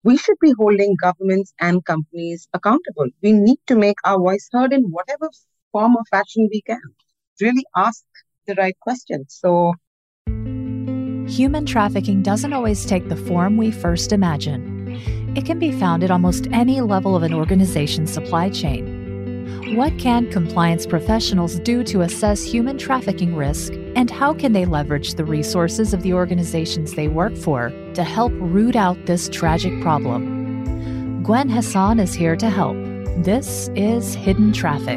we should be holding governments and companies accountable. We need to make our voice heard in whatever form or fashion we can. Really ask the right questions. So, human trafficking doesn't always take the form we first imagine. It can be found at almost any level of an organization's supply chain. What can compliance professionals do to assess human trafficking risk, and how can they leverage the resources of the organizations they work for to help root out this tragic problem? Gwen Hassan is here to help. This is Hidden Traffic.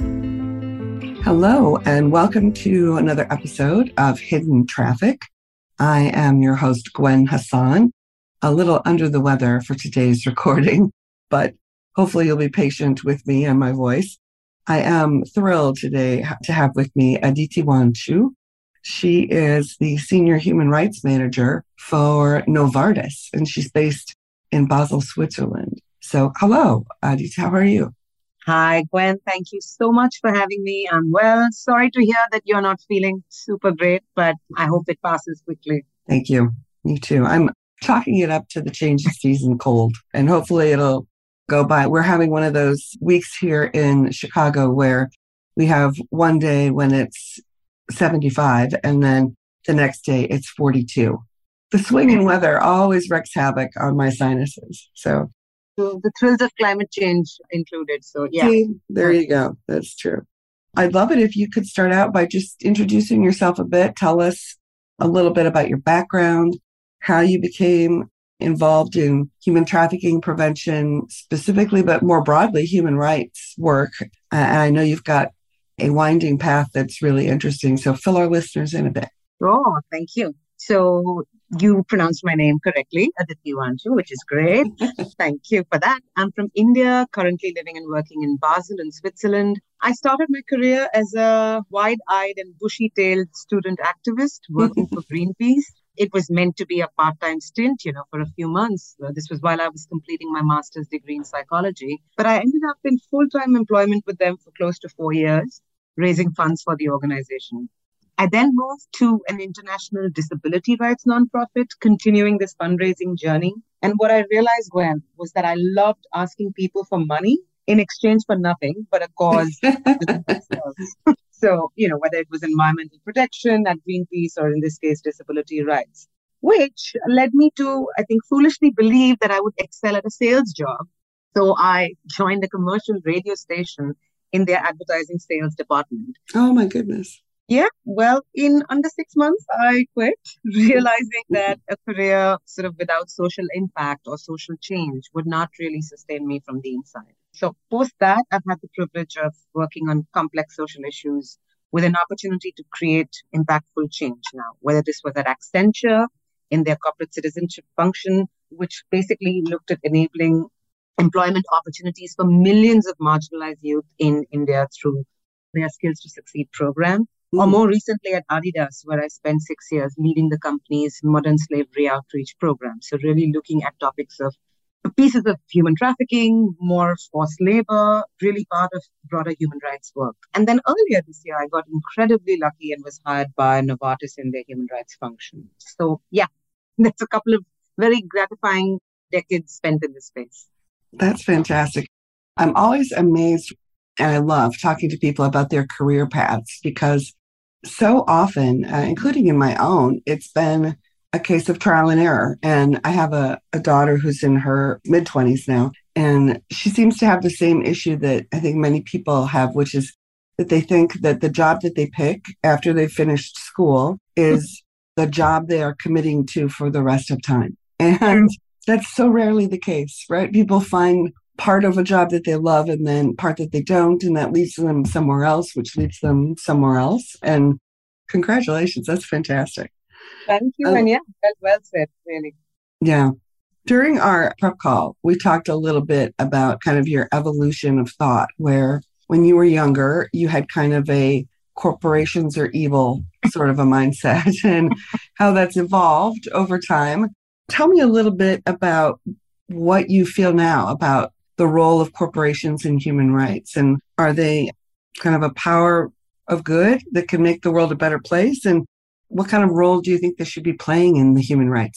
Hello, and welcome to another episode of Hidden Traffic. I am your host, Gwen Hassan, a little under the weather for today's recording, but hopefully you'll be patient with me and my voice. I am thrilled today to have with me Aditi Wanshu. She is the Senior Human Rights Manager for Novartis, and she's based in Basel, Switzerland. So hello, Aditi, how are you? hi, Gwen. Thank you so much for having me. I'm well. Sorry to hear that you're not feeling super great, but I hope it passes quickly. Thank you. Me too. I'm chalking it up to the change of season cold, and hopefully it'll go by. We're having one of those weeks here in Chicago where we have one day when it's 75 and then the next day it's 42. The swing in weather always wreaks havoc on my sinuses. So the thrills of climate change included. So yeah. See, there you go. That's true. I'd love it if you could start out by just introducing yourself a bit. Tell us a little bit about your background, how you became involved in human trafficking prevention specifically, but more broadly, human rights work. And I know you've got a winding path that's really interesting. So fill our listeners in a bit. Oh, thank you. So you pronounced my name correctly, Aditi Wanshu, which is great. Thank you for that. I'm from India, currently living and working in Basel in Switzerland. I started my career as a wide-eyed and bushy-tailed student activist working for Greenpeace. It was meant to be a part-time stint, for a few months. This was while I was completing my master's degree in psychology. But I ended up in full-time employment with them for close to 4 years, raising funds for the organization. I then moved to an international disability rights nonprofit, continuing this fundraising journey. And what I realized, Gwen, was that I loved asking people for money in exchange for nothing but a cause. So, whether it was environmental protection at Greenpeace or in this case, disability rights, which led me to, I think, foolishly believe that I would excel at a sales job. So I joined a commercial radio station in their advertising sales department. Oh, my goodness. Yeah, well, in under 6 months, I quit, realizing that a career sort of without social impact or social change would not really sustain me from the inside. So post that, I've had the privilege of working on complex social issues with an opportunity to create impactful change now, whether this was at Accenture in their corporate citizenship function, which basically looked at enabling employment opportunities for millions of marginalized youth in India through their Skills to Succeed program. Or more recently at Adidas, where I spent 6 years leading the company's modern slavery outreach program. So really looking at topics of pieces of human trafficking, more forced labor, really part of broader human rights work. And then earlier this year, I got incredibly lucky and was hired by Novartis in their human rights function. So yeah, that's a couple of very gratifying decades spent in this space. That's fantastic. I'm always amazed and I love talking to people about their career paths because so often, including in my own, it's been a case of trial and error. And I have a daughter who's in her mid-20s now, and she seems to have the same issue that I think many people have, which is that they think that the job that they pick after they've finished school is the job they are committing to for the rest of time. And that's so rarely the case, right? People find part of a job that they love and then part that they don't, and that leads them somewhere else, which leads them somewhere else. And congratulations, that's fantastic. Thank you. And yeah, well said, really. Yeah. During our prep call, we talked a little bit about kind of your evolution of thought, where when you were younger, you had kind of a corporations are evil sort of a mindset and how that's evolved over time. Tell me a little bit about what you feel now about the role of corporations in human rights. And are they kind of a power of good that can make the world a better place? And what kind of role do you think they should be playing in the human rights space?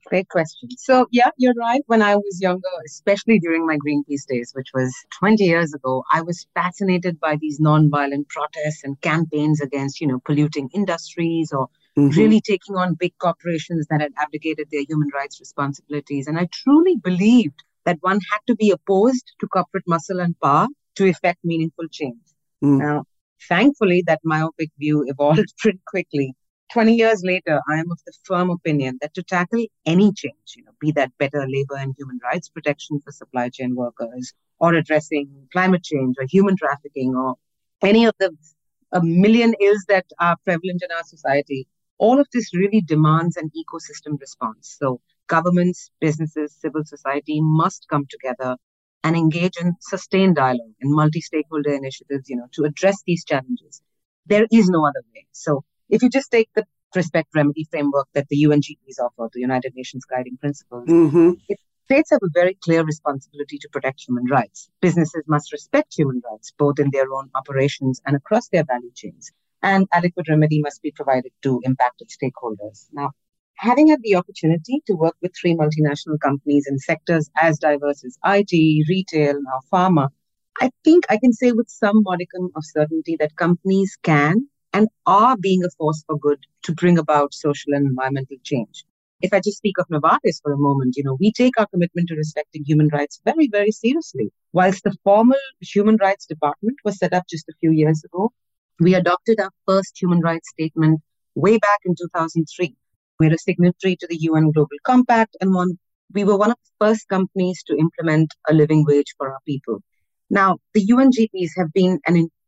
Great question. So, yeah, you're right. When I was younger, especially during my Greenpeace days, which was 20 years ago, I was fascinated by these nonviolent protests and campaigns against, polluting industries or Hmm. really taking on big corporations that had abdicated their human rights responsibilities. And I truly believed that one had to be opposed to corporate muscle and power to effect meaningful change. Mm. Now, thankfully, that myopic view evolved pretty quickly. 20 years later, I am of the firm opinion that to tackle any change, be that better labor and human rights protection for supply chain workers, or addressing climate change or human trafficking, or any of the a million ills that are prevalent in our society, all of this really demands an ecosystem response. So governments, businesses, civil society must come together and engage in sustained dialogue and multi-stakeholder initiatives, to address these challenges. There is no other way. So if you just take the respect remedy framework that the UNGPs offer, the United Nations Guiding Principles, Hmm. it states have a very clear responsibility to protect human rights. Businesses must respect human rights, both in their own operations and across their value chains. And adequate remedy must be provided to impacted stakeholders. Now, having had the opportunity to work with three multinational companies in sectors as diverse as IT, retail, now pharma, I think I can say with some modicum of certainty that companies can and are being a force for good to bring about social and environmental change. If I just speak of Novartis for a moment, we take our commitment to respecting human rights very, very seriously. Whilst the formal human rights department was set up just a few years ago, we adopted our first human rights statement way back in 2003. We're a signatory to the UN Global Compact, and we were one of the first companies to implement a living wage for our people. Now, the UNGPs have been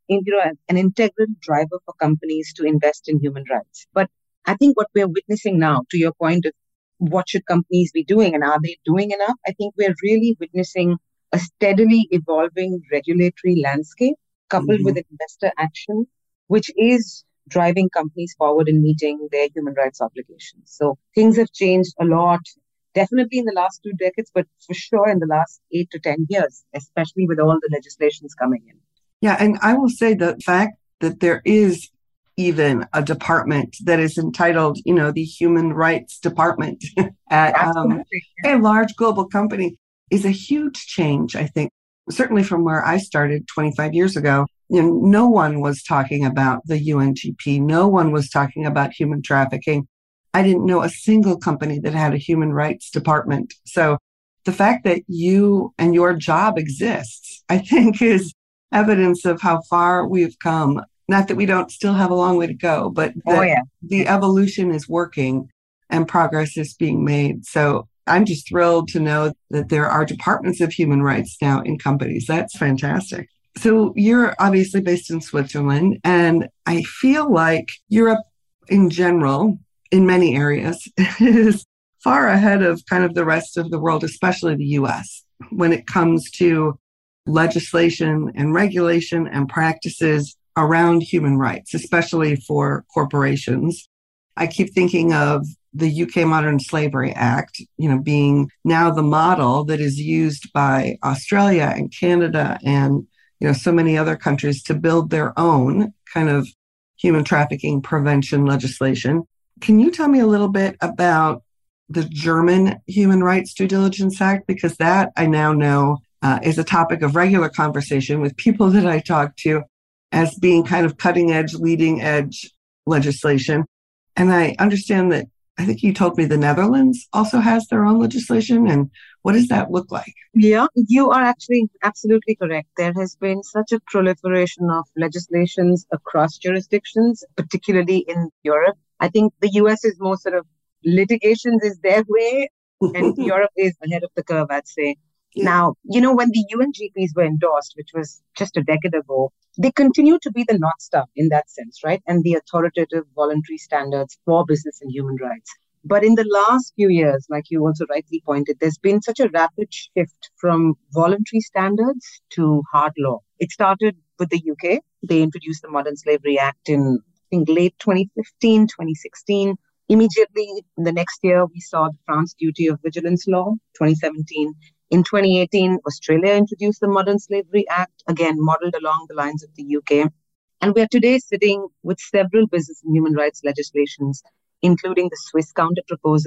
an integral driver for companies to invest in human rights. But I think what we're witnessing now, to your point of what should companies be doing and are they doing enough, I think we're really witnessing a steadily evolving regulatory landscape coupled Hmm. with investor action, which is driving companies forward in meeting their human rights obligations. So things have changed a lot, definitely in the last 2 decades, but for sure in the last 8 to 10 years, especially with all the legislations coming in. Yeah, and I will say the fact that there is even a department that is entitled, the Human Rights Department at Absolutely. a large global company is a huge change, I think. Certainly from where I started 25 years ago, no one was talking about the UNGP. No one was talking about human trafficking. I didn't know a single company that had a human rights department. So the fact that you and your job exists, I think, is evidence of how far we've come. Not that we don't still have a long way to go, but Oh, that yeah. the evolution is working and progress is being made. So I'm just thrilled to know that there are departments of human rights now in companies. That's fantastic. So you're obviously based in Switzerland, and I feel like Europe in general, in many areas, is far ahead of kind of the rest of the world, especially the US, when it comes to legislation and regulation and practices around human rights, especially for corporations. I keep thinking of the UK Modern Slavery Act, being now the model that is used by Australia and Canada and, so many other countries to build their own kind of human trafficking prevention legislation. Can you tell me a little bit about the German Human Rights Due Diligence Act? Because that I now know is a topic of regular conversation with people that I talk to as being kind of cutting edge, leading edge legislation. And I understand that I think you told me the Netherlands also has their own legislation. And what does that look like? Yeah, you are actually absolutely correct. There has been such a proliferation of legislations across jurisdictions, particularly in Europe. I think the US is more sort of litigations is their way, and Europe is ahead of the curve, I'd say. Yeah. Now, when the UNGPs were endorsed, which was just a decade ago, they continue to be the North Star in that sense, right? And the authoritative voluntary standards for business and human rights. But in the last few years, like you also rightly pointed, there's been such a rapid shift from voluntary standards to hard law. It started with the UK. They introduced the Modern Slavery Act in, I think, late 2015, 2016. Immediately the next year, we saw the France Duty of Vigilance Law, 2017. In 2018, Australia introduced the Modern Slavery Act, again, modeled along the lines of the UK. And we are today sitting with several business and human rights legislations, including the Swiss counter proposal,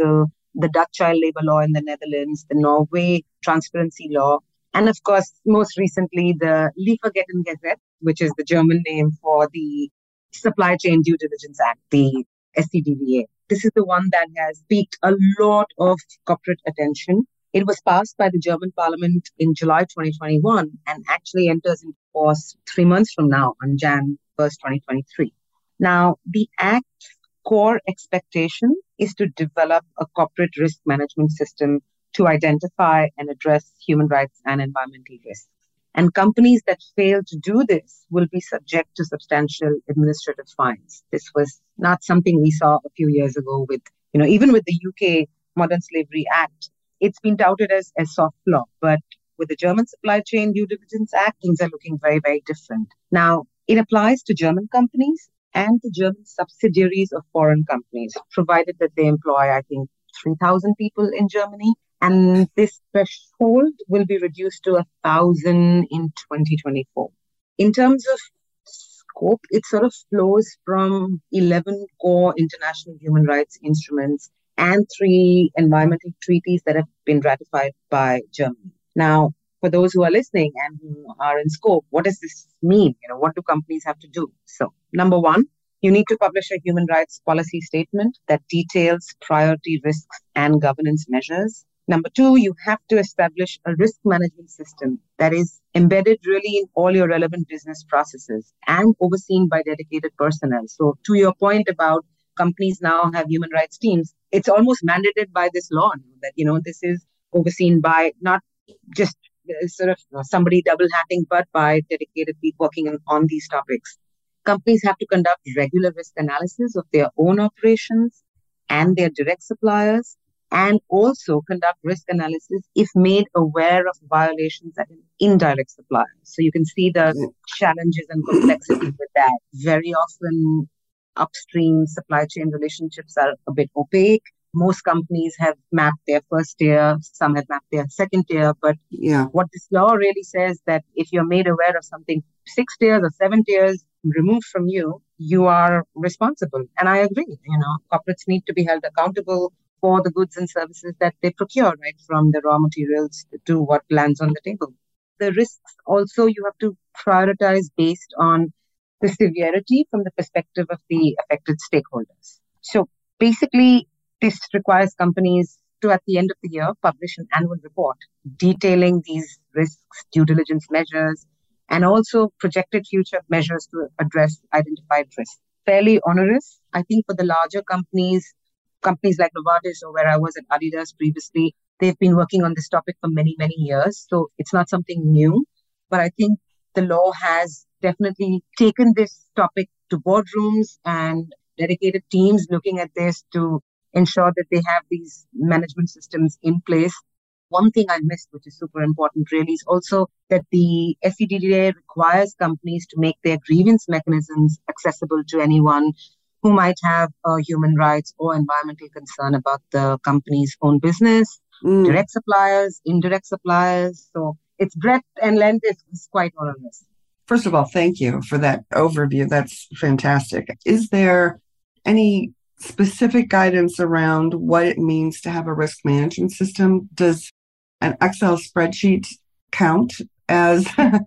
the Dutch child labor law in the Netherlands, the Norway transparency law, and of course, most recently, the Lieferkettengesetz, which is the German name for the Supply Chain Due Diligence Act, the SCDDA. This is the one that has piqued a lot of corporate attention. It was passed by the German parliament in July 2021 and actually enters into force 3 months from now on Jan 1st, 2023. Now, the Act's core expectation is to develop a corporate risk management system to identify and address human rights and environmental risks. And companies that fail to do this will be subject to substantial administrative fines. This was not something we saw a few years ago with, even with the UK Modern Slavery Act. It's been touted as a soft law, but with the German Supply Chain Due Diligence Act, things are looking very, very different. Now, it applies to German companies and the German subsidiaries of foreign companies, provided that they employ, I think, 3,000 people in Germany. And this threshold will be reduced to 1,000 in 2024. In terms of scope, it sort of flows from 11 core international human rights instruments and 3 environmental treaties that have been ratified by Germany. Now, for those who are listening and who are in scope, what does this mean? What do companies have to do? So, number 1, you need to publish a human rights policy statement that details priority risks and governance measures. Number 2, you have to establish a risk management system that is embedded really in all your relevant business processes and overseen by dedicated personnel. So to your point about companies now have human rights teams, it's almost mandated by this law that, this is overseen by not just sort of somebody double hatting, but by dedicated people working on these topics. Companies have to conduct regular risk analysis of their own operations and their direct suppliers, and also conduct risk analysis if made aware of violations at an indirect supplier. So you can see the challenges and complexities with that. Very often, upstream supply chain relationships are a bit opaque. Most companies have mapped their first tier, some have mapped their second tier, but what this law really says that if you're made aware of something 6 tiers or 7 tiers removed from you, you are responsible. And I agree, corporates need to be held accountable for the goods and services that they procure, right, from the raw materials to what lands on the table. The risks also you have to prioritize based on the severity from the perspective of the affected stakeholders. So basically, this requires companies to, at the end of the year, publish an annual report detailing these risks, due diligence measures, and also projected future measures to address identified risks. Fairly onerous, I think, for the larger companies like Novartis or where I was at Adidas previously, they've been working on this topic for many, many years. So it's not something new, but I think the law has definitely taken this topic to boardrooms and dedicated teams looking at this to ensure that they have these management systems in place. One thing I missed, which is super important really, is also that the SCDDA requires companies to make their grievance mechanisms accessible to anyone who might have a human rights or environmental concern about the company's own business, direct suppliers, indirect suppliers. So its breadth and length is quite onerous. First of all, thank you for that overview. That's fantastic. Is there any specific guidance around what it means to have a risk management system? Does an Excel spreadsheet count as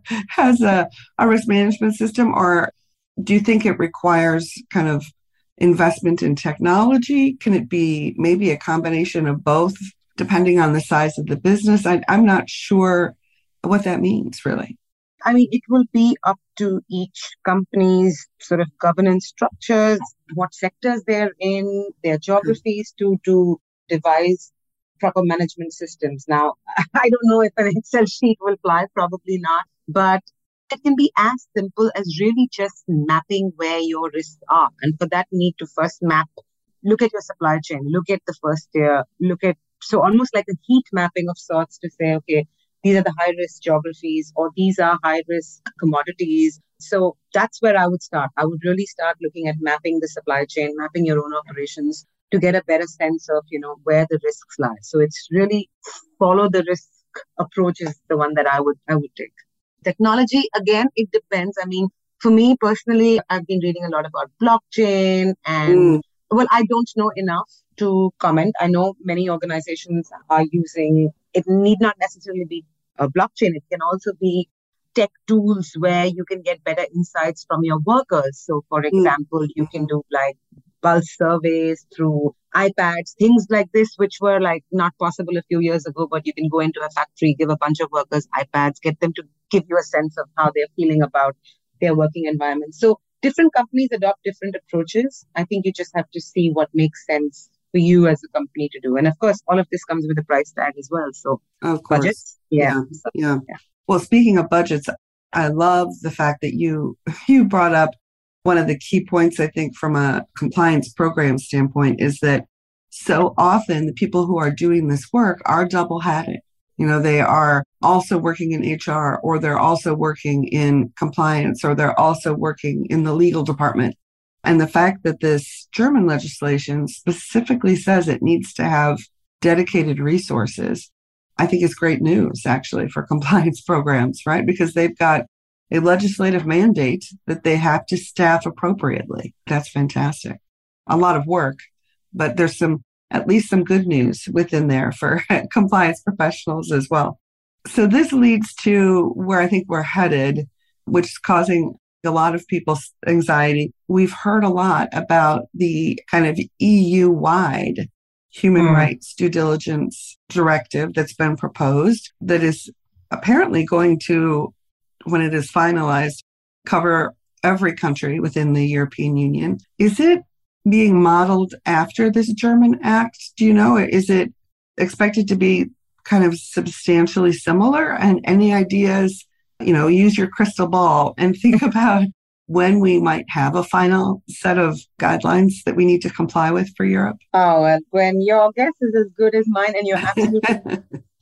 a risk management system, or do you think it requires kind of investment in technology? Can it be maybe a combination of both, depending on the size of the business? I'm not sure what that means, really. I mean, it will be up to each company's sort of governance structures, what sectors they're in, their geographies to devise proper management systems. Now, I don't know if an Excel sheet will fly, probably not, but it can be as simple as really just mapping where your risks are. And for that, you need to first look at your supply chain, look at the first tier, so almost like a heat mapping of sorts to say, okay, these are the high-risk geographies or these are high-risk commodities. So that's where I would start. I would really start looking at mapping the supply chain, mapping your own operations to get a better sense of, where the risks lie. So it's really follow the risk approach is the one that I would take. Technology, again, it depends. I mean, for me personally, I've been reading a lot about blockchain and Well, I don't know enough to comment. I know many organizations are using, it need not necessarily be a blockchain. It can also be tech tools where you can get better insights from your workers. So, for example, you can do like pulse surveys through iPads, things like this, which were like not possible a few years ago, but you can go into a factory, give a bunch of workers iPads, get them to give you a sense of how they're feeling about their working environment. So different companies adopt different approaches. I think you just have to see what makes sense for you as a company to do. And of course, all of this comes with a price tag as well. So of course. Budgets. Yeah. Well, speaking of budgets, I love the fact that you brought up one of the key points, I think, from a compliance program standpoint, is that so often the people who are doing this work are double-hatted. They are also working in HR, or they're also working in compliance, or they're also working in the legal department. And the fact that this German legislation specifically says it needs to have dedicated resources, I think is great news, actually, for compliance programs, right? Because they've got a legislative mandate that they have to staff appropriately. That's fantastic. A lot of work, but there's at least some good news within there for compliance professionals as well. So this leads to where I think we're headed, which is causing a lot of people's anxiety. We've heard a lot about the kind of EU-wide human rights due diligence directive that's been proposed that is apparently going to, when it is finalized, cover every country within the European Union. Is it being modeled after this German act? Do you know? Is it expected to be kind of substantially similar? And any ideas, use your crystal ball and think about when we might have a final set of guidelines that we need to comply with for Europe? Oh, well, Gwen, your guess is as good as mine, and you're absolutely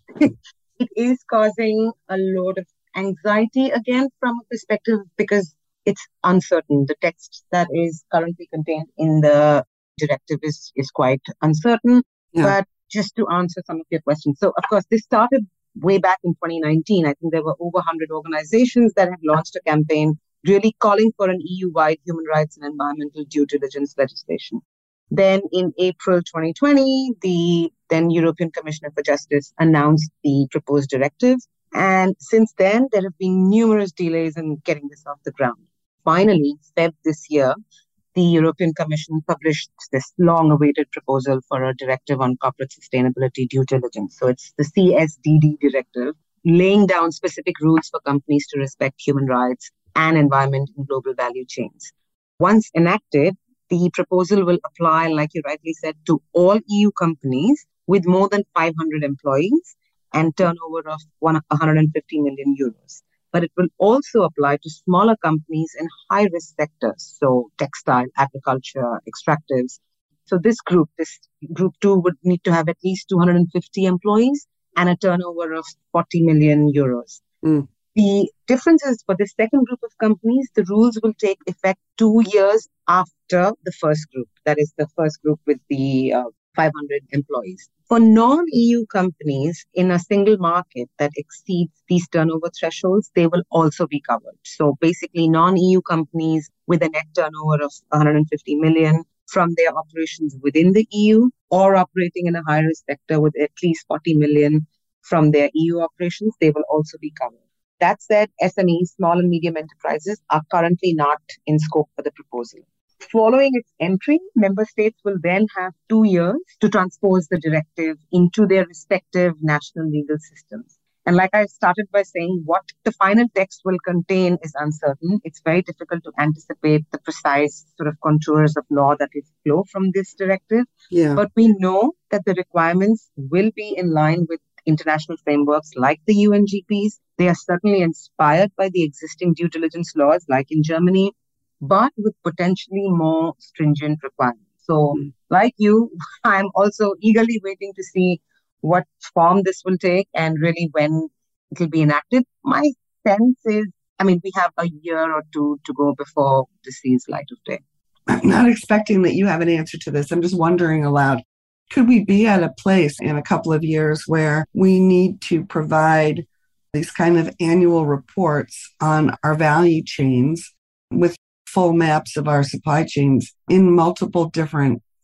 it is causing a load of anxiety again from a perspective because it's uncertain. The text that is currently contained in the directive is quite uncertain. Yeah. But just to answer some of your questions. So, of course, this started way back in 2019. I think there were over 100 organizations that had launched a campaign really calling for an EU-wide human rights and environmental due diligence legislation. Then in April 2020, the then European Commissioner for Justice announced the proposed directive. And since then, there have been numerous delays in getting this off the ground. Finally, Feb this year, the European Commission published this long-awaited proposal for a directive on corporate sustainability due diligence. So it's the CSDD directive, laying down specific rules for companies to respect human rights and environment in global value chains. Once enacted, the proposal will apply, like you rightly said, to all EU companies with more than 500 employees and turnover of 150 million euros. But it will also apply to smaller companies in high-risk sectors, so textile, agriculture, extractives. So this group 2, would need to have at least 250 employees and a turnover of 40 million euros. The difference is for the second group of companies, the rules will take effect 2 years after the first group. That is the first group with the 500 employees. For non-EU companies in a single market that exceeds these turnover thresholds, they will also be covered. So basically, non-EU companies with a net turnover of 150 million from their operations within the EU or operating in a high-risk sector with at least 40 million from their EU operations, they will also be covered. That said, SMEs, small and medium enterprises, are currently not in scope for the proposal. Following its entry, member states will then have 2 years to transpose the directive into their respective national legal systems. And like I started by saying, what the final text will contain is uncertain. It's very difficult to anticipate the precise sort of contours of law that will flow from this directive. Yeah. But we know that the requirements will be in line with international frameworks like the UNGPs. They are certainly inspired by the existing due diligence laws like in Germany, but with potentially more stringent requirements. So like you, I'm also eagerly waiting to see what form this will take and really when it will be enacted. My sense is, we have a year or two to go before this sees light of day. I'm not expecting that you have an answer to this. I'm just wondering aloud, could we be at a place in a couple of years where we need to provide these kind of annual reports on our value chains with full maps of our supply chains in multiple different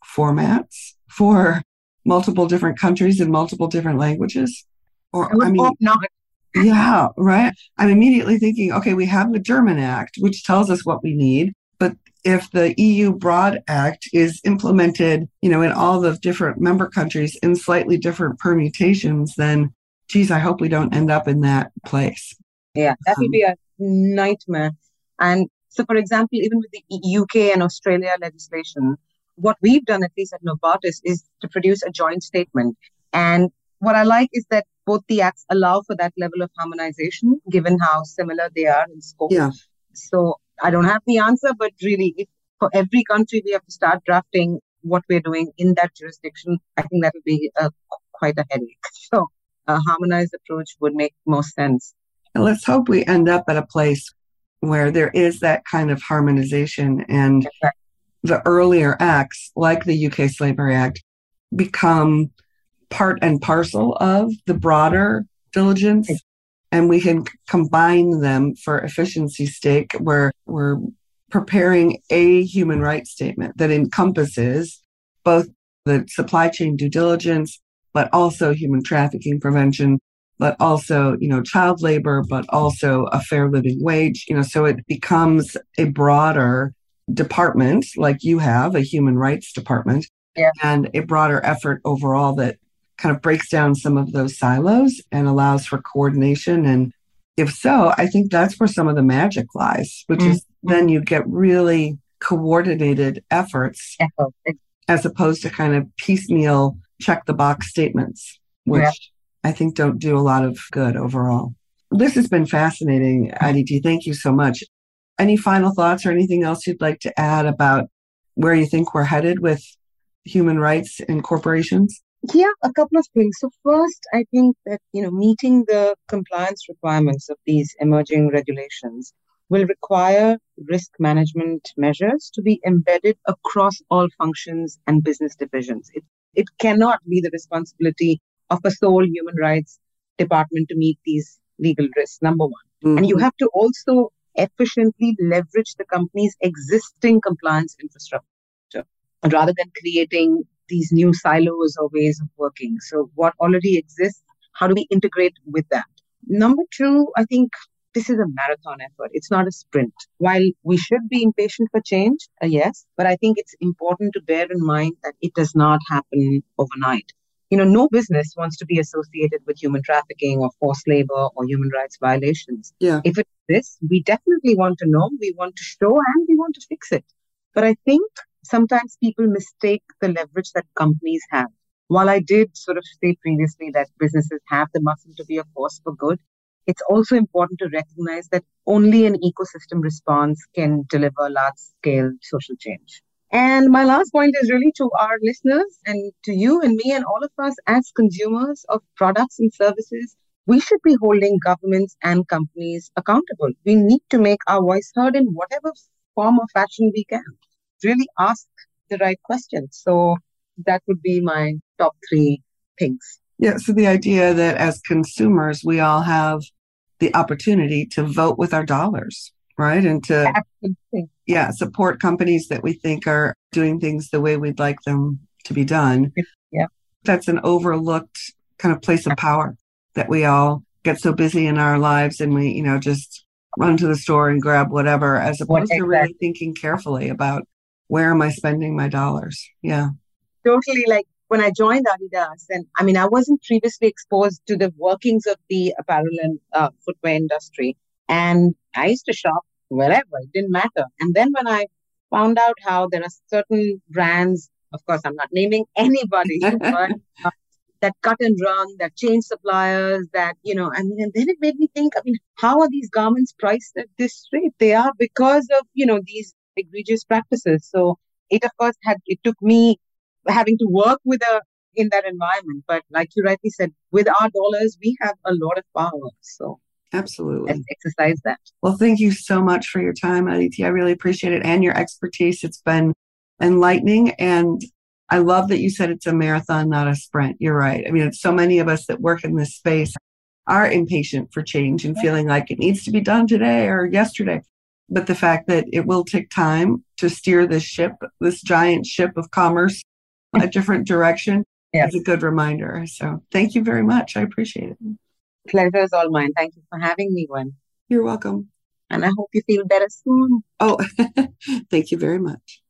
formats for multiple different countries and multiple different languages? Or, I mean, hope not. Yeah, right. I'm immediately thinking, okay, we have the German Act, which tells us what we need. But if the EU Broad Act is implemented, in all the different member countries in slightly different permutations, then, geez, I hope we don't end up in that place. Yeah, that would be a nightmare. And so, for example, even with the UK and Australia legislation, what we've done, at least at Novartis, is to produce a joint statement. And what I like is that both the acts allow for that level of harmonization, given how similar they are in scope. Yeah. So I don't have the answer, but really, if for every country we have to start drafting what we're doing in that jurisdiction, I think that would be quite a headache. So a harmonized approach would make most sense. And let's hope we end up at a place where there is that kind of harmonization and the earlier acts, like the UK Slavery Act, become part and parcel of the broader diligence, and we can combine them for efficiency's sake, where we're preparing a human rights statement that encompasses both the supply chain due diligence, but also human trafficking prevention, but also, child labor, but also a fair living wage, so it becomes a broader department, like you have, a human rights department, and a broader effort overall that kind of breaks down some of those silos and allows for coordination. And if so, I think that's where some of the magic lies, which is then you get really coordinated efforts as opposed to kind of piecemeal check the box statements, which I think don't do a lot of good overall. This has been fascinating, Aditi. Thank you so much. Any final thoughts or anything else you'd like to add about where you think we're headed with human rights in corporations? Yeah, a couple of things. So first, I think that, meeting the compliance requirements of these emerging regulations will require risk management measures to be embedded across all functions and business divisions. It cannot be the responsibility of a sole human rights department to meet these legal risks, number one. Mm-hmm. And you have to also efficiently leverage the company's existing compliance infrastructure rather than creating these new silos or ways of working. So what already exists, how do we integrate with that? Number two, I think this is a marathon effort. It's not a sprint. While we should be impatient for change, yes, but I think it's important to bear in mind that it does not happen overnight. No business wants to be associated with human trafficking or forced labor or human rights violations. Yeah. If it exists, we definitely want to know, we want to show, and we want to fix it. But I think sometimes people mistake the leverage that companies have. While I did sort of say previously that businesses have the muscle to be a force for good, it's also important to recognize that only an ecosystem response can deliver large-scale social change. And my last point is really to our listeners and to you and me and all of us as consumers of products and services. We should be holding governments and companies accountable. We need to make our voice heard in whatever form or fashion we can. Really ask the right questions. So that would be my top 3 things. Yeah, so the idea that as consumers, we all have the opportunity to vote with our dollars, right? And to support companies that we think are doing things the way we'd like them to be done. Yeah. That's an overlooked kind of place of power that we all get so busy in our lives and we, just run to the store and grab whatever, as opposed to really thinking carefully about where am I spending my dollars? Yeah. Totally. Like when I joined Adidas, and I wasn't previously exposed to the workings of the apparel and footwear industry. And I used to shop wherever, it didn't matter. And then when I found out how there are certain brands, of course, I'm not naming anybody, but that cut and run, that change suppliers, that, and then it made me think, how are these garments priced at this rate? They are because of, these egregious practices. So it, of course, it took me having to work in that environment. But like you rightly said, with our dollars, we have a lot of power. So absolutely, let's exercise that. Well, thank you so much for your time, Aditi. I really appreciate it and your expertise. It's been enlightening. And I love that you said it's a marathon, not a sprint. You're right. It's so many of us that work in this space are impatient for change and feeling like it needs to be done today or yesterday. But the fact that it will take time to steer this ship, this giant ship of commerce a different direction. Yes. It's a good reminder. So thank you very much. I appreciate it. Pleasure is all mine. Thank you for having me, Gwen. You're welcome. And I hope you feel better soon. Oh, thank you very much.